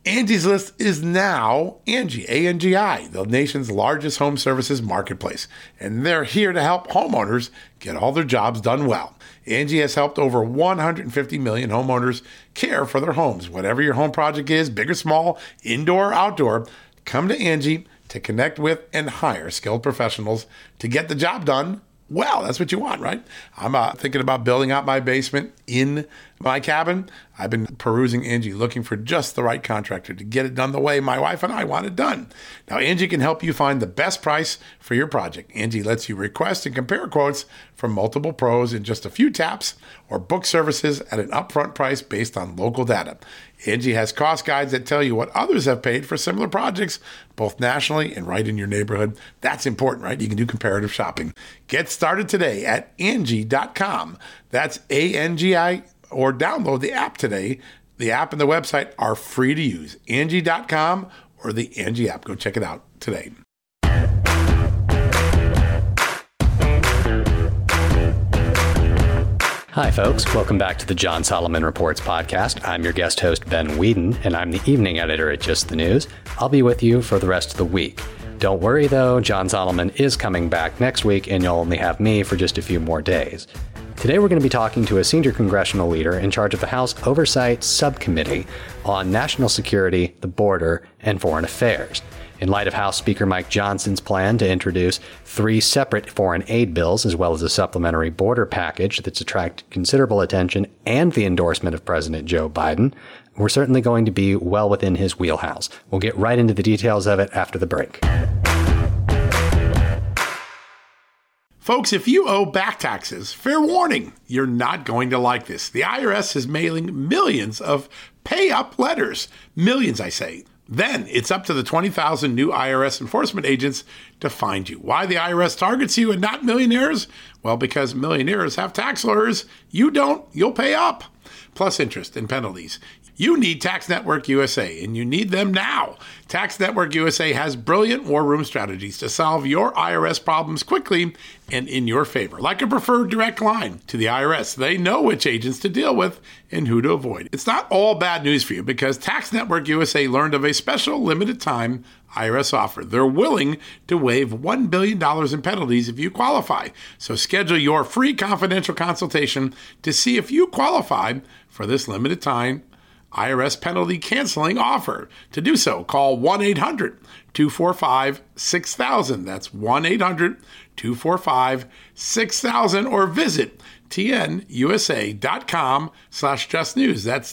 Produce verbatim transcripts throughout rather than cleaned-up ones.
Angie's List is now Angie, A N G I, the nation's largest home services marketplace. And they're here to help homeowners get all their jobs done well. Angie has helped over one hundred fifty million homeowners care for their homes. Whatever your home project is, big or small, indoor or outdoor, come to Angie to connect with and hire skilled professionals to get the job done well. That's what you want, right? I'm uh, thinking about building out my basement in my cabin. I've been perusing Angie, looking for just the right contractor to get it done the way my wife and I want it done. Now, Angie can help you find the best price for your project. Angie lets you request and compare quotes from multiple pros in just a few taps or book services at an upfront price based on local data. Angie has cost guides that tell you what others have paid for similar projects, both nationally and right in your neighborhood. That's important, right? You can do comparative shopping. Get started today at Angie dot com. That's A N G I, or download the app today. The app and the website are free to use. Angie dot com or the Angie app. Go check it out today. Hi, folks. Welcome back to the John Solomon Reports podcast. I'm your guest host, Ben Whedon, and I'm the evening editor at Just the News. I'll be with you for the rest of the week. Don't worry, though. John Solomon is coming back next week, and you'll only have me for just a few more days. Today, we're going to be talking to a senior congressional leader in charge of the House Oversight Subcommittee on National Security, the Border, and Foreign Affairs. In light of House Speaker Mike Johnson's plan to introduce three separate foreign aid bills, as well as a supplementary border package that's attracted considerable attention and the endorsement of President Joe Biden, we're certainly going to be well within his wheelhouse. We'll get right into the details of it after the break. Folks, if you owe back taxes, fair warning, you're not going to like this. The I R S is mailing millions of pay-up letters. Millions, I say. Then it's up to the twenty thousand new I R S enforcement agents to find you. Why the I R S targets you and not millionaires? Well, because millionaires have tax lawyers. You don't. You'll pay up. Plus interest and penalties. You need Tax Network U S A, and you need them now. Tax Network U S A has brilliant war room strategies to solve your I R S problems quickly and in your favor. Like a preferred direct line to the I R S. They know which agents to deal with and who to avoid. It's not all bad news for you because Tax Network U S A learned of a special limited time I R S offer. They're willing to waive one billion dollars in penalties if you qualify. So schedule your free confidential consultation to see if you qualify for this limited time I R S penalty canceling offer. To do so, call one eight hundred two four five six thousand. That's one eight hundred two four five six thousand or visit tnusa.com slash just news. That's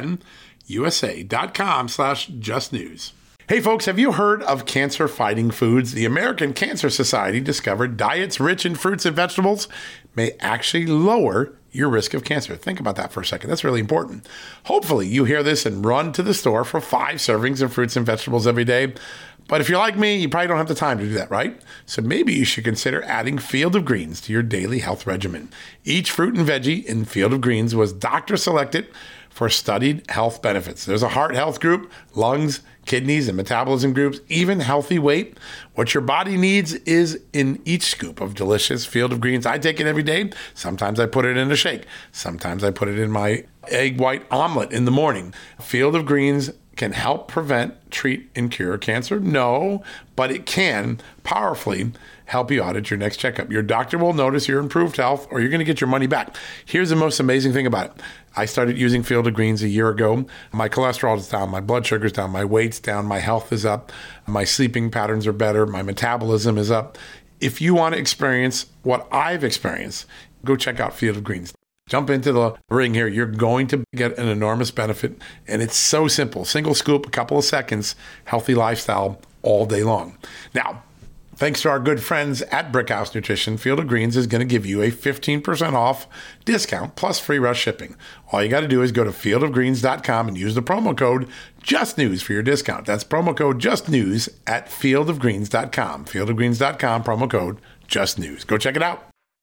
tnusa.com slash just news. Hey folks, have you heard of cancer-fighting foods? The American Cancer Society discovered diets rich in fruits and vegetables may actually lower your risk of cancer. Think about that for a second. That's really important. Hopefully you hear this and run to the store for five servings of fruits and vegetables every day. But if you're like me, you probably don't have the time to do that, right? So maybe you should consider adding Field of Greens to your daily health regimen. Each fruit and veggie in Field of Greens was doctor selected for studied health benefits. There's a heart health group, lungs, kidneys, and metabolism groups, even healthy weight. What your body needs is in each scoop of delicious Field of Greens. I take it every day. Sometimes I put it in a shake. Sometimes I put it in my egg white omelet in the morning. Field of Greens can help prevent, treat, and cure cancer? No, but it can powerfully help you out at your next checkup. Your doctor will notice your improved health or you're going to get your money back. Here's the most amazing thing about it. I started using Field of Greens a year ago. My cholesterol is down, my blood sugar's down, my weight's down, my health is up, my sleeping patterns are better, my metabolism is up. If you want to experience what I've experienced, go check out Field of Greens. Jump into the ring here. You're going to get an enormous benefit. And it's so simple. Single scoop, a couple of seconds, healthy lifestyle all day long. Now, thanks to our good friends at Brickhouse Nutrition, Field of Greens is going to give you a fifteen percent off discount plus free rush shipping. All you got to do is go to field of greens dot com and use the promo code JUSTNEWS for your discount. That's promo code JUSTNEWS at field of greens dot com. field of greens dot com, promo code JUSTNEWS. Go check it out.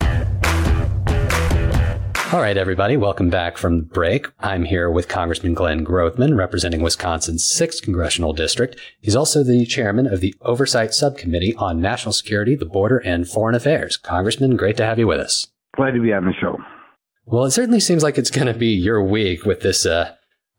All right, everybody, welcome back from the break. I'm here with Congressman Glenn Grothman, representing Wisconsin's sixth Congressional District. He's also the chairman of the Oversight Subcommittee on National Security, the Border, and Foreign Affairs. Congressman, great to have you with us. Glad to be on the show. Well, it certainly seems like it's going to be your week with this uh,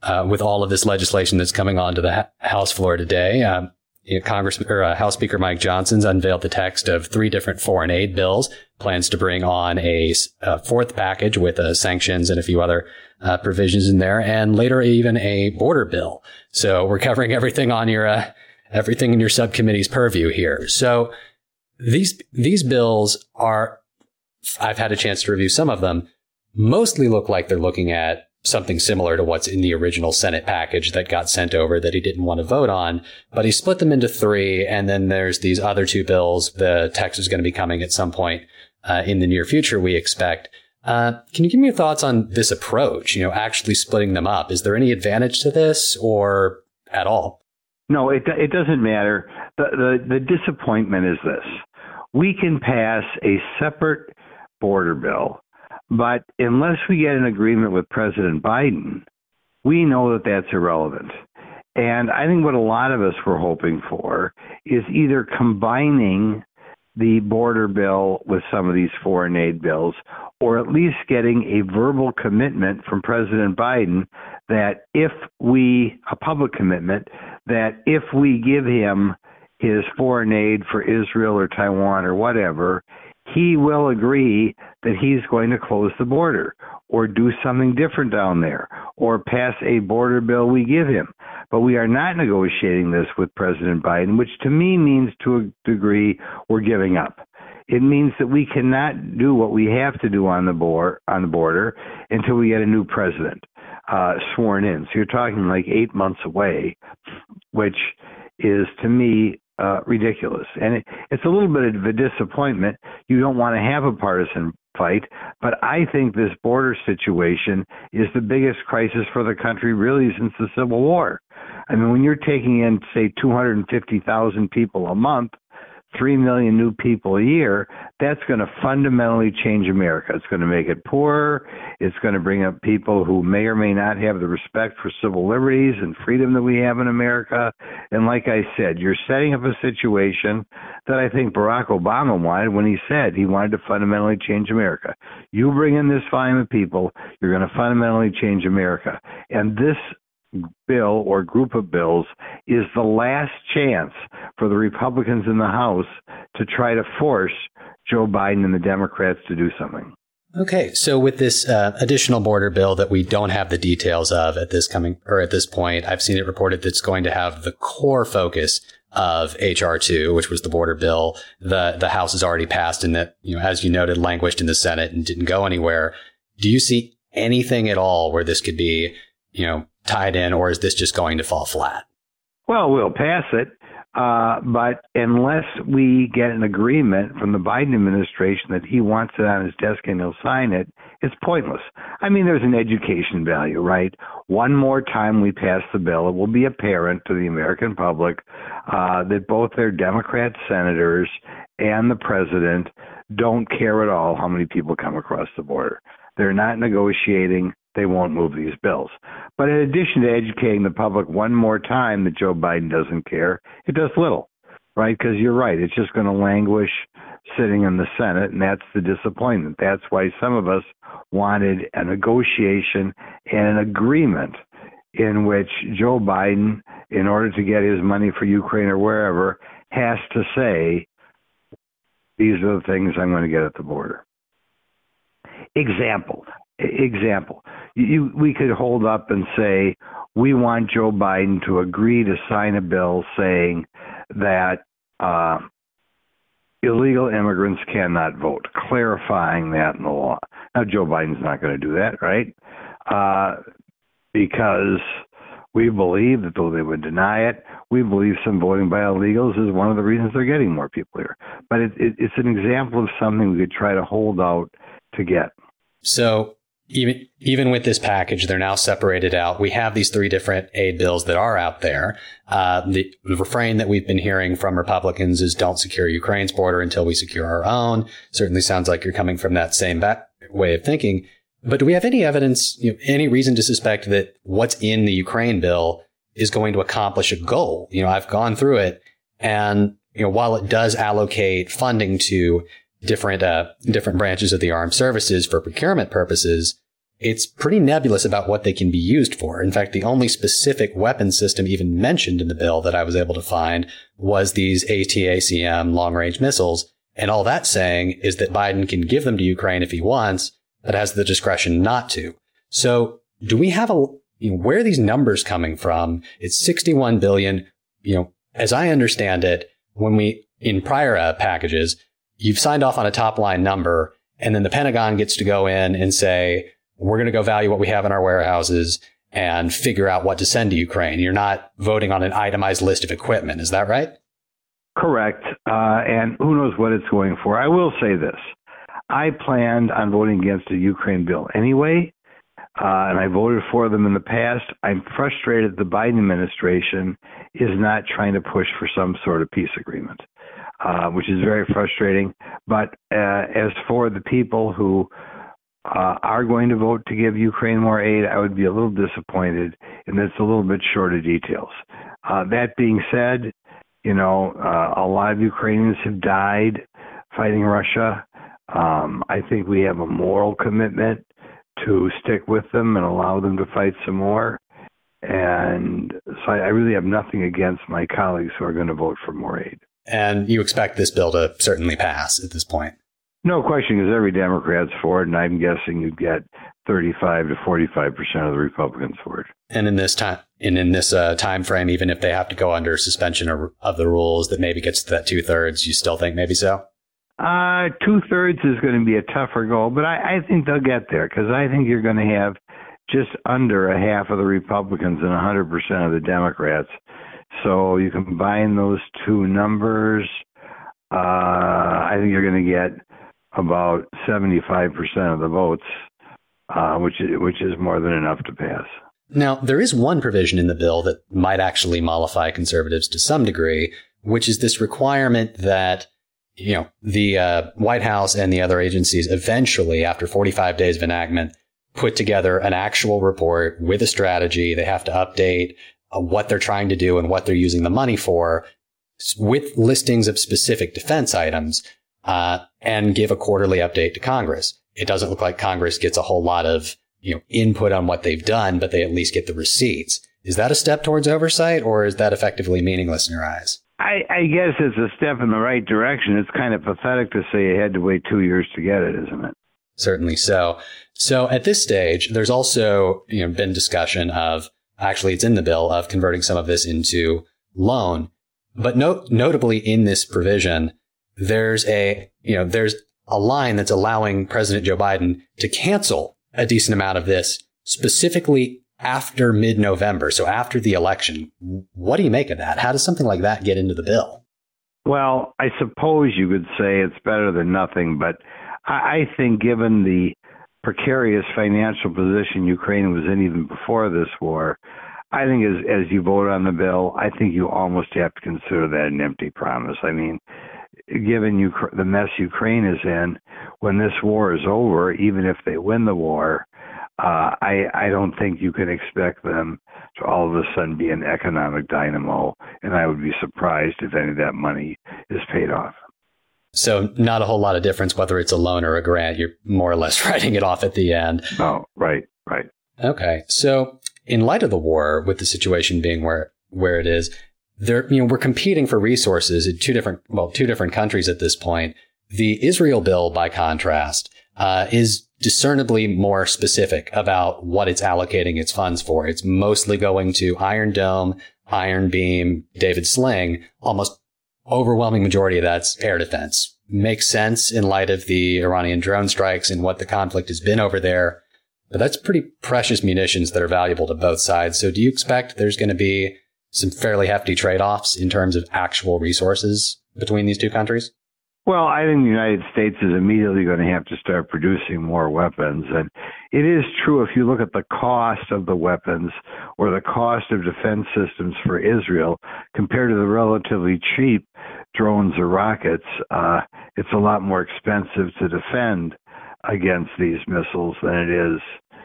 uh, with all of this legislation that's coming onto the ha- House floor today. Um, you know, Congress or uh, House Speaker Mike Johnson's unveiled the text of three different foreign aid bills, plans to bring on a, a fourth package with uh, sanctions and a few other uh, provisions in there, and later even a border bill. So we're covering everything on your uh, everything in your subcommittee's purview here. So these these bills are, I've had a chance to review some of them, mostly look like they're looking at something similar to what's in the original Senate package that got sent over that he didn't want to vote on. But he split them into three. And then there's these other two bills. The text is going to be coming at some point uh, in the near future, we expect. Uh, can you give me your thoughts on this approach, you know, actually splitting them up? Is there any advantage to this or at all? No, it it doesn't matter. The, the, the disappointment is this. We can pass a separate border bill, but unless we get an agreement with President Biden, we know that that's irrelevant. And I think what a lot of us were hoping for is either combining the border bill with some of these foreign aid bills, or at least getting a verbal commitment from President Biden that if we, a public commitment, that if we give him his foreign aid for Israel or Taiwan or whatever, he will agree that he's going to close the border or do something different down there or pass a border bill we give him. But we are not negotiating this with President Biden, which to me means to a degree we're giving up. It means that we cannot do what we have to do on the board, on the border until we get a new president uh, sworn in. So you're talking like eight months away, which is to me uh, ridiculous. And it, it's a little bit of a disappointment. You don't want to have a partisan fight, but I think this border situation is the biggest crisis for the country really since the Civil War. I mean, when you're taking in, say, two hundred fifty thousand people a month, three million new people a year, that's going to fundamentally change America. It's going to make it poorer. It's going to bring up people who may or may not have the respect for civil liberties and freedom that we have in America. And like I said, you're setting up a situation that I think Barack Obama wanted when he said he wanted to fundamentally change America. You bring in this volume of people, you're going to fundamentally change America. And this bill or group of bills is the last chance for the Republicans in the House to try to force Joe Biden and the Democrats to do something. Okay, so with this uh, additional border bill that we don't have the details of at this coming or at this point, I've seen it reported that it's going to have the core focus of H R two, which was the border bill. The the House has already passed, and that, you know, as you noted, languished in the Senate and didn't go anywhere. Do you see anything at all where this could be, you know, tied in, or is this just going to fall flat? Well, we'll pass it, uh, but unless we get an agreement from the Biden administration that he wants it on his desk and he'll sign it, it's pointless. I mean, there's an education value, right? One more time we pass the bill, it will be apparent to the American public uh, that both their Democrat senators and the president don't care at all how many people come across the border. They're not negotiating. They won't move these bills. But in addition to educating the public one more time that Joe Biden doesn't care, it does little, right? Because you're right. It's just going to languish sitting in the Senate, and that's the disappointment. That's why some of us wanted a negotiation and an agreement in which Joe Biden, in order to get his money for Ukraine or wherever, has to say, these are the things I'm going to get at the border. Example. Example, you, we could hold up and say, we want Joe Biden to agree to sign a bill saying that uh, illegal immigrants cannot vote, clarifying that in the law. Now, Joe Biden's not going to do that, right? Uh, because we believe that though they would deny it, we believe some voting by illegals is one of the reasons they're getting more people here. But it, it, it's an example of something we could try to hold out to get. So even even with this package, they're now separated out. We have these three different aid bills that are out there. Uh, the, the refrain that we've been hearing from Republicans is don't secure Ukraine's border until we secure our own. Certainly sounds like you're coming from that same back way of thinking. But do we have any evidence, you know, any reason to suspect that what's in the Ukraine bill is going to accomplish a goal? You know, I've gone through it, and, you know, while it does allocate funding to different uh, different branches of the armed services for procurement purposes, it's pretty nebulous about what they can be used for. In fact, the only specific weapon system even mentioned in the bill that I was able to find was these A T A C M long-range missiles. And all that's saying is that Biden can give them to Ukraine if he wants, but has the discretion not to. So do we have a, you know, where are these numbers coming from? It's sixty-one billion. You know, as I understand it, when we, in prior uh, packages, you've signed off on a top line number, and then the Pentagon gets to go in and say, we're going to go value what we have in our warehouses and figure out what to send to Ukraine. You're not voting on an itemized list of equipment. Is that right? Correct. Uh, and who knows what it's going for. I will say this. I planned on voting against the Ukraine bill anyway, uh, and I voted for them in the past. I'm frustrated the Biden administration is not trying to push for some sort of peace agreement, uh, which is very frustrating. But uh, as for the people who Uh, are going to vote to give Ukraine more aid, I would be a little disappointed, and it's a little bit short of details. Uh, that being said, you know, uh, a lot of Ukrainians have died fighting Russia. Um, I think we have a moral commitment to stick with them and allow them to fight some more. And so I, I really have nothing against my colleagues who are going to vote for more aid. And you expect this bill to certainly pass at this point? No question, because every Democrat's for it, and I'm guessing you'd get thirty-five to forty-five percent of the Republicans for it. And in this time, and in this uh, time frame, even if they have to go under suspension of, of the rules, that maybe gets to that two thirds, you still think maybe so? Uh, two thirds is going to be a tougher goal, but I, I think they'll get there, because I think you're going to have just under a half of the Republicans and one hundred percent of the Democrats. So you combine those two numbers, uh, I think you're going to get about seventy-five percent of the votes, uh, which is, which is more than enough to pass. Now, there is one provision in the bill that might actually mollify conservatives to some degree, which is this requirement that, you know, the uh, White House and the other agencies eventually, after forty-five days of enactment, put together an actual report with a strategy. They have to update uh, what they're trying to do and what they're using the money for, with listings of specific defense items. Uh, and give a quarterly update to Congress. It doesn't look like Congress gets a whole lot of, you know, input on what they've done, but they at least get the receipts. Is that a step towards oversight, or is that effectively meaningless in your eyes? I, I guess it's a step in the right direction. It's kind of pathetic to say you had to wait two years to get it, isn't it? Certainly so. So at this stage, there's also, you know, been discussion of, actually it's in the bill, of converting some of this into loan. But no, notably in this provision, there's a, you know, there's a line that's allowing President Joe Biden to cancel a decent amount of this specifically after mid-November. So after the election. What do you make of that? How does something like that get into the bill? Well, I suppose you could say it's better than nothing, but I think given the precarious financial position Ukraine was in even before this war, I think as, as you vote on the bill, I think you almost have to consider that an empty promise. I mean, given Ukra- the mess Ukraine is in, when this war is over, even if they win the war, uh, I, I don't think you can expect them to all of a sudden be an economic dynamo, and I would be surprised if any of that money is paid off. So not a whole lot of difference whether it's a loan or a grant. You're more or less writing it off at the end. Oh, right, right. Okay. So in light of the war, with the situation being where where it is, there, you know, we're competing for resources in two different, well, two different countries at this point. The Israel bill, by contrast, uh, is discernibly more specific about what it's allocating its funds for. It's mostly going to Iron Dome, Iron Beam, David Sling. Almost overwhelming majority of that's air defense. Makes sense in light of the Iranian drone strikes and what the conflict has been over there. But that's pretty precious munitions that are valuable to both sides. So do you expect there's going to be some fairly hefty trade-offs in terms of actual resources between these two countries? Well, I think the United States is immediately going to have to start producing more weapons. And it is true, if you look at the cost of the weapons or the cost of defense systems for Israel compared to the relatively cheap drones or rockets, uh, it's a lot more expensive to defend against these missiles than it is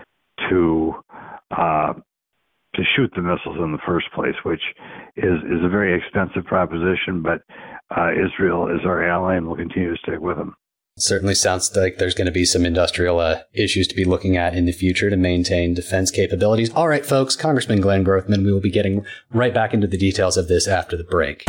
to uh, to shoot the missiles in the first place, which is, is a very expensive proposition, but uh, Israel is our ally and will continue to stick with them. Certainly sounds like there's going to be some industrial uh, issues to be looking at in the future to maintain defense capabilities. All right, folks, Congressman Glenn Grothman, we will be getting right back into the details of this after the break.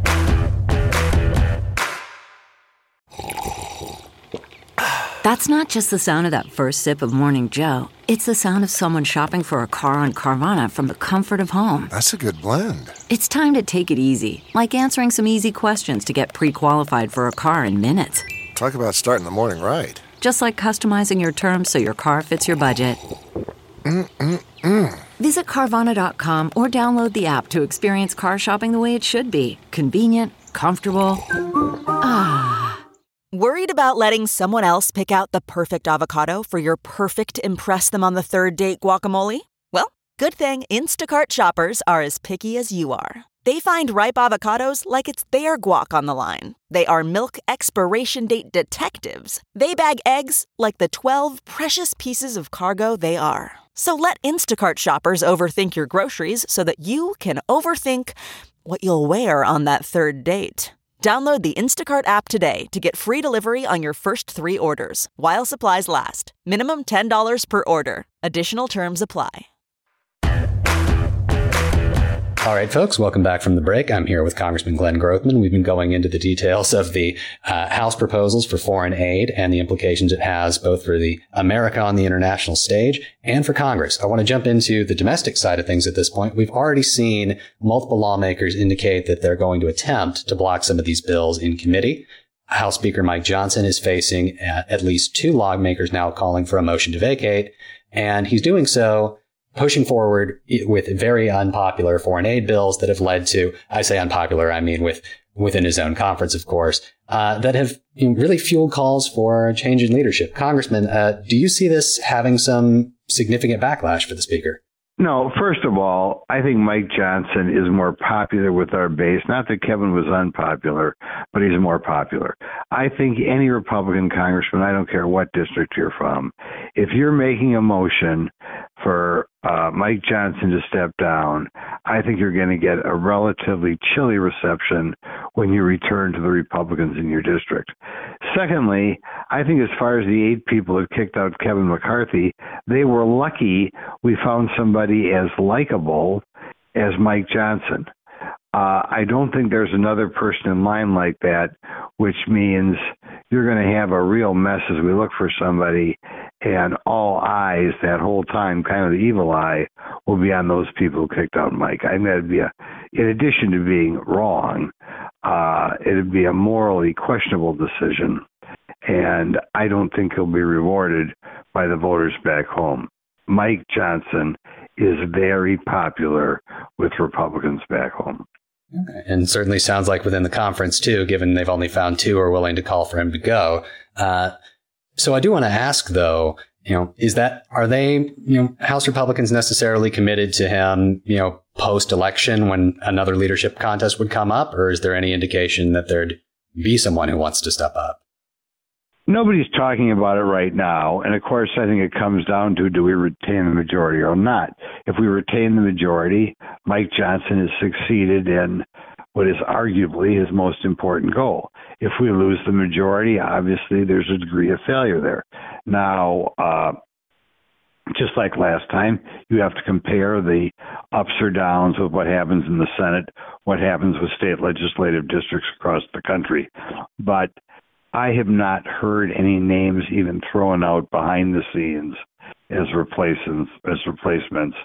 That's not just the sound of that first sip of Morning Joe. It's the sound of someone shopping for a car on Carvana from the comfort of home. That's a good blend. It's time to take it easy, like answering some easy questions to get pre-qualified for a car in minutes. Talk about starting the morning right. Just like customizing your terms so your car fits your budget. Mm-mm-mm. Visit Carvana dot com or download the app to experience car shopping the way it should be. Convenient, comfortable. Ah. Worried about letting someone else pick out the perfect avocado for your perfect impress them on the third date guacamole? Well, good thing Instacart shoppers are as picky as you are. They find ripe avocados like it's their guac on the line. They are milk expiration date detectives. They bag eggs like the twelve precious pieces of cargo they are. So let Instacart shoppers overthink your groceries so that you can overthink what you'll wear on that third date. Download the Instacart app today to get free delivery on your first three orders, while supplies last. Minimum ten dollars per order. Additional terms apply. All right, folks, welcome back from the break. I'm here with Congressman Glenn Grothman. We've been going into the details of the uh, House proposals for foreign aid and the implications it has both for the America on the international stage and for Congress. I want to jump into the domestic side of things at this point. We've already seen multiple lawmakers indicate that they're going to attempt to block some of these bills in committee. House Speaker Mike Johnson is facing at, at least two lawmakers now calling for a motion to vacate, and he's doing so pushing forward with very unpopular foreign aid bills that have led to, I say unpopular, I mean with within his own conference, of course, uh, that have you know, really fueled calls for a change in leadership. Congressman, uh, do you see this having some significant backlash for the speaker? No, first of all, I think Mike Johnson is more popular with our base. Not that Kevin was unpopular, but he's more popular. I think any Republican congressman, I don't care what district you're from, if you're making a motion for uh, Mike Johnson to step down, I think you're going to get a relatively chilly reception when you return to the Republicans in your district. Secondly, I think as far as the eight people that kicked out Kevin McCarthy, they were lucky we found somebody as likable as Mike Johnson. Uh, I don't think there's another person in line like that, which means you're going to have a real mess as we look for somebody, and all eyes that whole time, kind of the evil eye, will be on those people who kicked out Mike. I think that'd be a, in addition to being wrong, uh, it'd be a morally questionable decision, and I don't think he'll be rewarded by the voters back home. Mike Johnson is very popular with Republicans back home. Okay. And certainly sounds like within the conference, too, given they've only found two who are willing to call for him to go. Uh, so I do want to ask, though, you know, is that, are they, you know, House Republicans necessarily committed to him, you know, post-election when another leadership contest would come up? Or is there any indication that there'd be someone who wants to step up? Nobody's talking about it right now. And of course, I think it comes down to, do we retain the majority or not? If we retain the majority, Mike Johnson has succeeded in what is arguably his most important goal. If we lose the majority, obviously there's a degree of failure there. Now, uh, just like last time, you have to compare the ups or downs of what happens in the Senate, what happens with state legislative districts across the country. But I have not heard any names even thrown out behind the scenes as replacements as replacements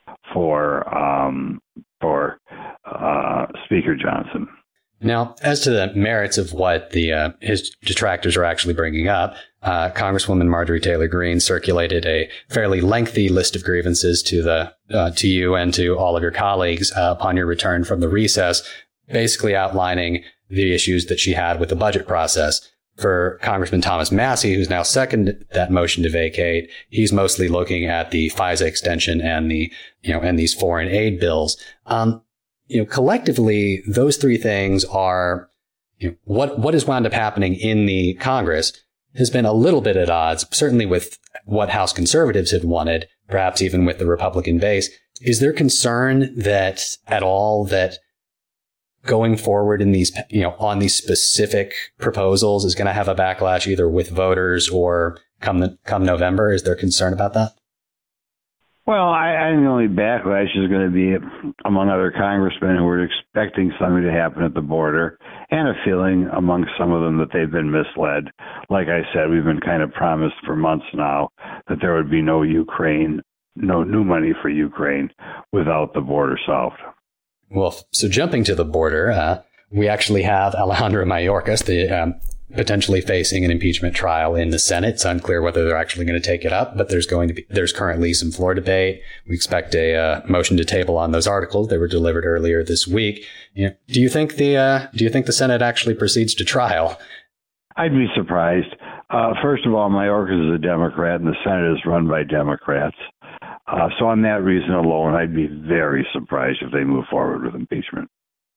for um, for uh, Speaker Johnson. Now, as to the merits of what the uh, his detractors are actually bringing up, uh, Congresswoman Marjorie Taylor Greene circulated a fairly lengthy list of grievances to the uh, to you and to all of your colleagues uh, upon your return from the recess, basically outlining the issues that she had with the budget process. For Congressman Thomas Massie, who's now seconded that motion to vacate, he's mostly looking at the FISA extension and the, you know, and these foreign aid bills. Um, you know, collectively, those three things are, you know, what, what has wound up happening in the Congress has been a little bit at odds, certainly with what House conservatives had wanted, perhaps even with the Republican base. Is there concern that at all that going forward in these, you know, on these specific proposals is going to have a backlash either with voters or come the, come November? Is there concern about that? Well, I, I think the only backlash is going to be among other congressmen who are expecting something to happen at the border, and a feeling among some of them that they've been misled. Like I said, we've been kind of promised for months now that there would be no Ukraine, no new money for Ukraine without the border solved. Well, so jumping to the border, uh, we actually have Alejandro Mayorkas, the um, potentially facing an impeachment trial in the Senate. It's unclear whether they're actually going to take it up, but there's going to be, there's currently some floor debate. We expect a uh, motion to table on those articles. They were delivered earlier this week. You know, do you think the, uh, do you think the Senate actually proceeds to trial? I'd be surprised. Uh, first of all, Mayorkas is a Democrat and the Senate is run by Democrats. Uh, so on that reason alone, I'd be very surprised if they move forward with impeachment.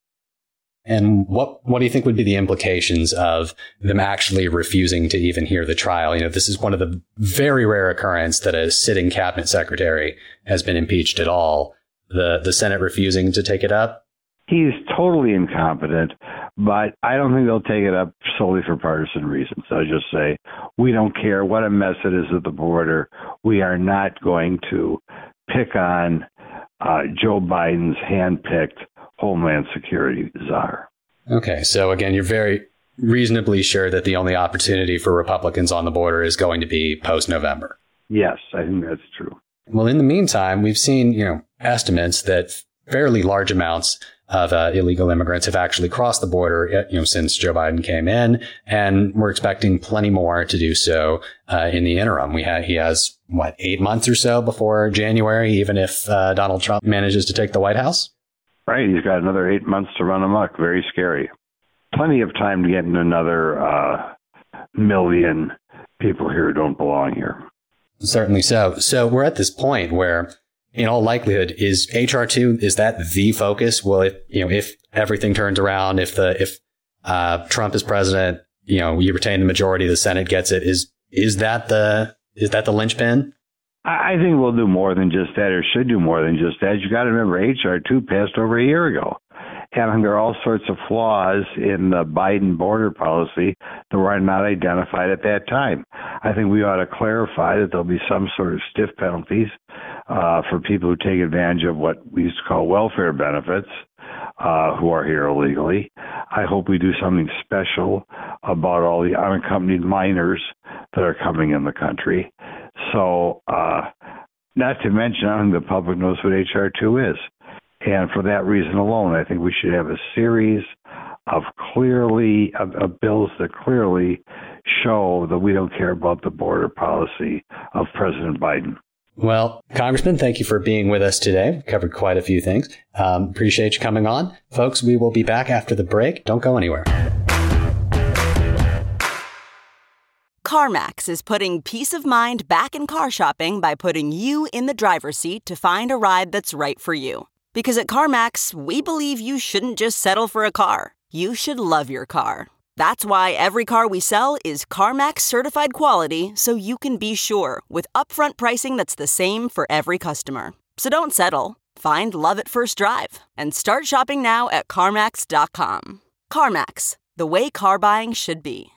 And what what do you think would be the implications of them actually refusing to even hear the trial? You know, this is one of the very rare occurrence that a sitting cabinet secretary has been impeached at all. The the Senate refusing to take it up? He's totally incompetent, but I don't think they'll take it up solely for partisan reasons. They'll just say, we don't care what a mess it is at the border. We are not going to pick on uh, Joe Biden's handpicked Homeland Security czar. Okay, so again, you're very reasonably sure that the only opportunity for Republicans on the border is going to be post-November. Yes, I think that's true. Well, in the meantime, we've seen, you know, estimates that fairly large amounts of uh, illegal immigrants have actually crossed the border, you know, since Joe Biden came in, and we're expecting plenty more to do so uh, in the interim. We ha- he has what eight months or so before January, even if uh, Donald Trump manages to take the White House. Right, he's got another eight months to run amok. Very scary. Plenty of time to get in another uh, million people here who don't belong here. Certainly so. So we're at this point where, in all likelihood, is H R two, is that the focus? Well, if, you know, if everything turns around, if the, if, uh, Trump is president, you know, you retain the majority, the Senate gets it. Is, is that the, is that the linchpin? I think we'll do more than just that, or should do more than just that. You got to remember, H R two passed over a year ago. And there are all sorts of flaws in the Biden border policy that were not identified at that time. I think we ought to clarify that there'll be some sort of stiff penalties uh, for people who take advantage of what we used to call welfare benefits, uh, who are here illegally. I hope we do something special about all the unaccompanied minors that are coming in the country. So, uh, not to mention, I don't think the public knows what H R two is. And for that reason alone, I think we should have a series of clearly, of, of bills that clearly show that we don't care about the border policy of President Biden. Well, Congressman, thank you for being with us today. We've covered quite a few things. Um, appreciate you coming on. Folks, we will be back after the break. Don't go anywhere. CarMax is putting peace of mind back in car shopping by putting you in the driver's seat to find a ride that's right for you. Because at CarMax, we believe you shouldn't just settle for a car. You should love your car. That's why every car we sell is CarMax certified quality, so you can be sure with upfront pricing that's the same for every customer. So don't settle. Find love at first drive and start shopping now at CarMax dot com. CarMax, the way car buying should be.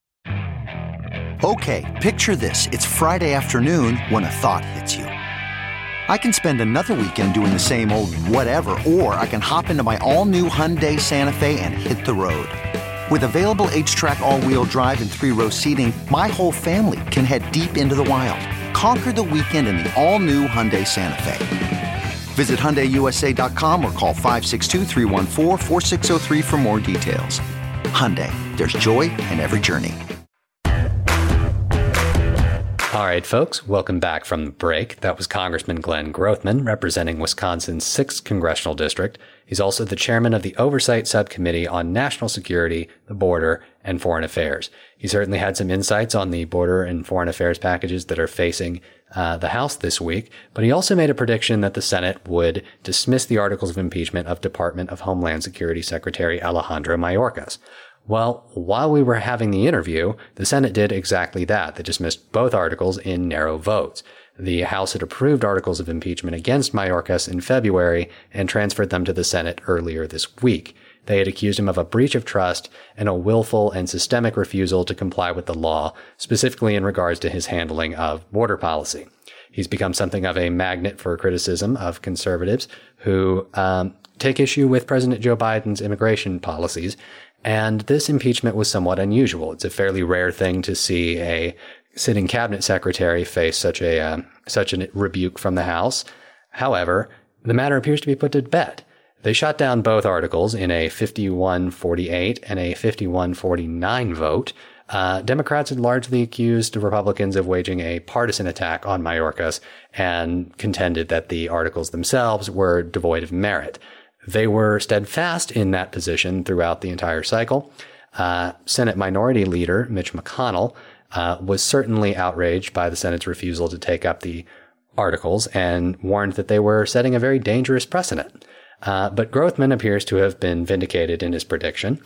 Okay, picture this. It's Friday afternoon when a thought hits you. I can spend another weekend doing the same old whatever, or I can hop into my all-new Hyundai Santa Fe and hit the road. With available H-Track all-wheel drive and three-row seating, my whole family can head deep into the wild. Conquer the weekend in the all-new Hyundai Santa Fe. Visit Hyundai U S A dot com or call five six two, three one four, four six zero three for more details. Hyundai, there's joy in every journey. All right, folks, welcome back from the break. That was Congressman Glenn Grothman, representing Wisconsin's sixth Congressional District. He's also the chairman of the Oversight Subcommittee on National Security, the Border, and Foreign Affairs. He certainly had some insights on the border and foreign affairs packages that are facing uh, the House this week, but he also made a prediction that the Senate would dismiss the articles of impeachment of Department of Homeland Security Secretary Alejandro Mayorkas. Well, while we were having the interview, the Senate did exactly that. They dismissed both articles in narrow votes. The House had approved articles of impeachment against Mayorkas in February and transferred them to the Senate earlier this week. They had accused him of a breach of trust and a willful and systemic refusal to comply with the law, specifically in regards to his handling of border policy. He's become something of a magnet for criticism of conservatives who um, take issue with President Joe Biden's immigration policies. And this impeachment was somewhat unusual. It's a fairly rare thing to see a sitting cabinet secretary face such a uh, such a rebuke from the House. However, the matter appears to be put to bed. They shot down both articles in a fifty-one forty-eight and a fifty-one forty-nine vote. Uh, Democrats had largely accused Republicans of waging a partisan attack on Mayorkas and contended that the articles themselves were devoid of merit. They were steadfast in that position throughout the entire cycle. Uh, Senate Minority Leader Mitch McConnell uh, was certainly outraged by the Senate's refusal to take up the articles and warned that they were setting a very dangerous precedent. Uh, but Grothman appears to have been vindicated in his prediction.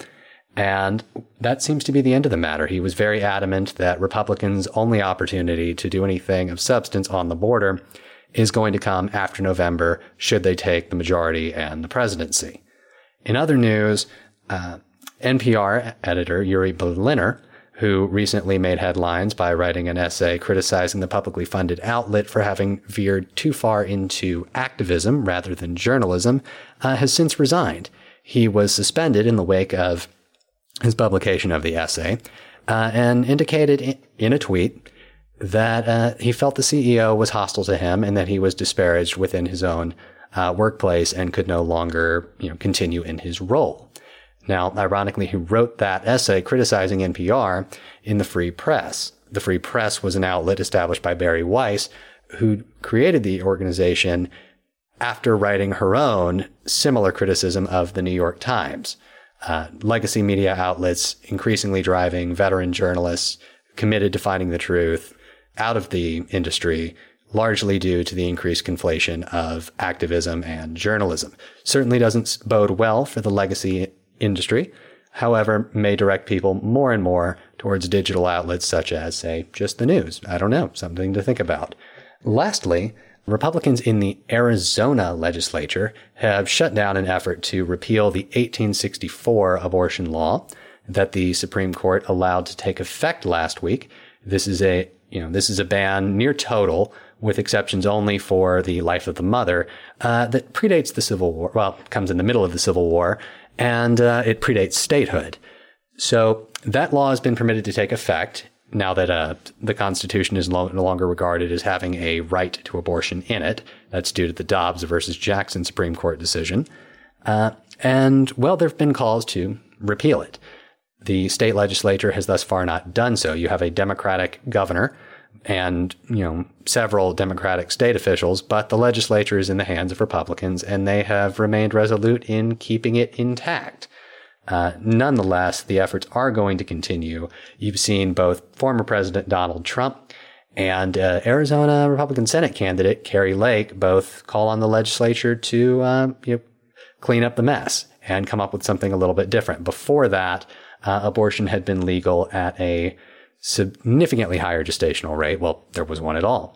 And that seems to be the end of the matter. He was very adamant that Republicans' only opportunity to do anything of substance on the border is going to come after November, should they take the majority and the presidency. In other news, uh, N P R editor Yuri Berliner, who recently made headlines by writing an essay criticizing the publicly funded outlet for having veered too far into activism rather than journalism, uh, has since resigned. He was suspended in the wake of his publication of the essay, uh, and indicated in, in a tweet that uh, he felt the C E O was hostile to him and that he was disparaged within his own uh, workplace and could no longer, you know, continue in his role. Now, ironically, he wrote that essay criticizing N P R in the Free Press. The Free Press was an outlet established by Bari Weiss, who created the organization after writing her own similar criticism of the New York Times. Uh, legacy media outlets increasingly driving veteran journalists committed to finding the truth out of the industry, largely due to the increased conflation of activism and journalism. Certainly doesn't bode well for the legacy industry, however, may direct people more and more towards digital outlets such as, say, just the news. I don't know, something to think about. Lastly, Republicans in the Arizona legislature have shut down an effort to repeal the eighteen sixty-four abortion law that the Supreme Court allowed to take effect last week. This is a, you know, this is a ban near total, with exceptions only for the life of the mother, uh, that predates the Civil War. Well, comes in the middle of the Civil War, and uh, it predates statehood. So that law has been permitted to take effect now that uh, the Constitution is no longer regarded as having a right to abortion in it. That's due to the Dobbs versus Jackson Supreme Court decision. Uh, and, well, there have been calls to repeal it. The state legislature has thus far not done so. You have a Democratic governor and, you know, several Democratic state officials, but the legislature is in the hands of Republicans, and they have remained resolute in keeping it intact. Uh, nonetheless, the efforts are going to continue. You've seen both former President Donald Trump and uh, Arizona Republican Senate candidate Kari Lake both call on the legislature to uh, you know, clean up the mess and come up with something a little bit different. Before that, uh, abortion had been legal at a significantly higher gestational rate. Well, there was one at all.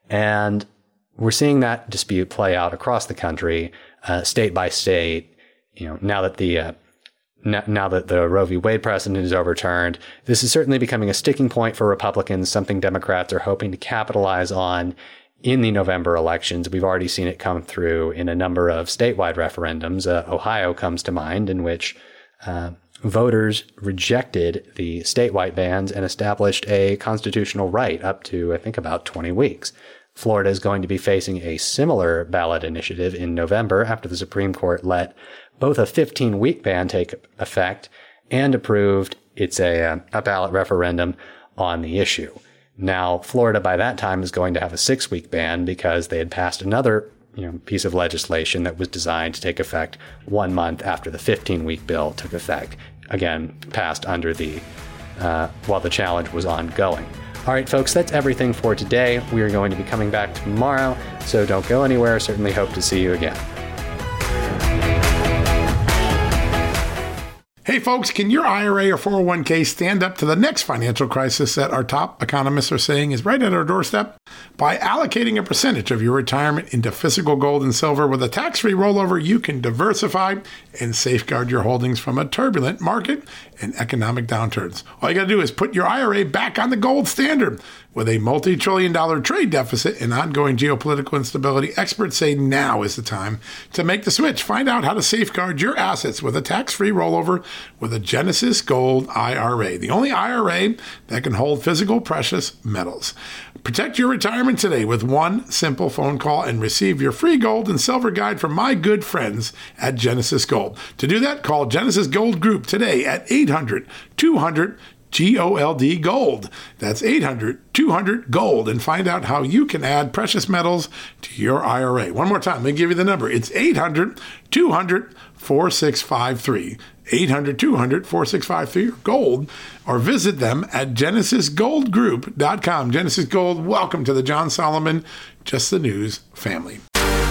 And we're seeing that dispute play out across the country, uh, state by state. You know, now that the uh, Now that the Roe v. Wade precedent is overturned, this is certainly becoming a sticking point for Republicans, something Democrats are hoping to capitalize on in the November elections. We've already seen it come through in a number of statewide referendums. Uh, Ohio comes to mind, in which uh, voters rejected the statewide bans and established a constitutional right up to, I think, about twenty weeks. Florida is going to be facing a similar ballot initiative in November after the Supreme Court let both a fifteen-week ban take effect and approved it's a, a ballot referendum on the issue. Now, Florida by that time is going to have a six-week ban because they had passed another you know, piece of legislation that was designed to take effect one month after the fifteen-week bill took effect. Again, passed under the, uh, while the challenge was ongoing. All right, folks, that's everything for today. We are going to be coming back tomorrow, so don't go anywhere. Certainly hope to see you again. Hey folks, can your I R A or four oh one k stand up to the next financial crisis that our top economists are saying is right at our doorstep? By allocating a percentage of your retirement into physical gold and silver with a tax-free rollover, you can diversify and safeguard your holdings from a turbulent market and economic downturns. All you got to do is put your I R A back on the gold standard. With a multi-trillion dollar trade deficit and ongoing geopolitical instability, experts say now is the time to make the switch. Find out how to safeguard your assets with a tax-free rollover with a Genesis Gold I R A, the only I R A that can hold physical precious metals. Protect your retirement today with one simple phone call and receive your free gold and silver guide from my good friends at Genesis Gold. To do that, call Genesis Gold Group today at eight hundred two hundred G O L D Gold. That's eight hundred two hundred Gold, and find out how you can add precious metals to your I R A. One more time, let me give you the number. It's eight hundred two hundred four six five three. eight hundred two hundred four six five three Gold, or visit them at genesis gold group dot com. Genesis Gold, welcome to the John Solomon Just the News family.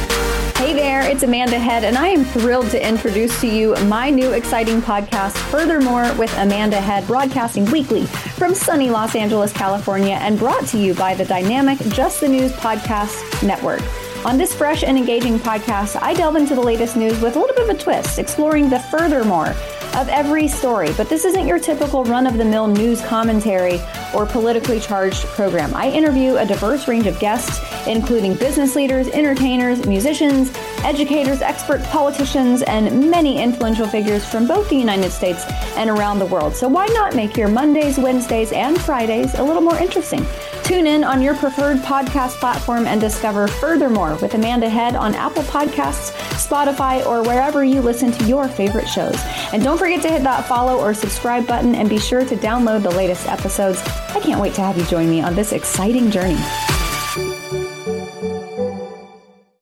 Hey there, it's Amanda Head, and I am thrilled to introduce to you my new exciting podcast, Furthermore with Amanda Head, broadcasting weekly from sunny Los Angeles, California, and brought to you by the dynamic Just the News Podcast Network. On this fresh and engaging podcast, I delve into the latest news with a little bit of a twist, exploring the furthermore of every story. But this isn't your typical run-of-the-mill news commentary or politically charged program. I interview a diverse range of guests, including business leaders, entertainers, musicians, educators, experts, politicians, and many influential figures from both the United States and around the world. So why not make your Mondays, Wednesdays, and Fridays a little more interesting? Tune in on your preferred podcast platform and discover Furthermore with Amanda Head on Apple Podcasts, Spotify, or wherever you listen to your favorite shows. And don't forget to hit that follow or subscribe button, and be sure to download the latest episodes. I can't wait to have you join me on this exciting journey.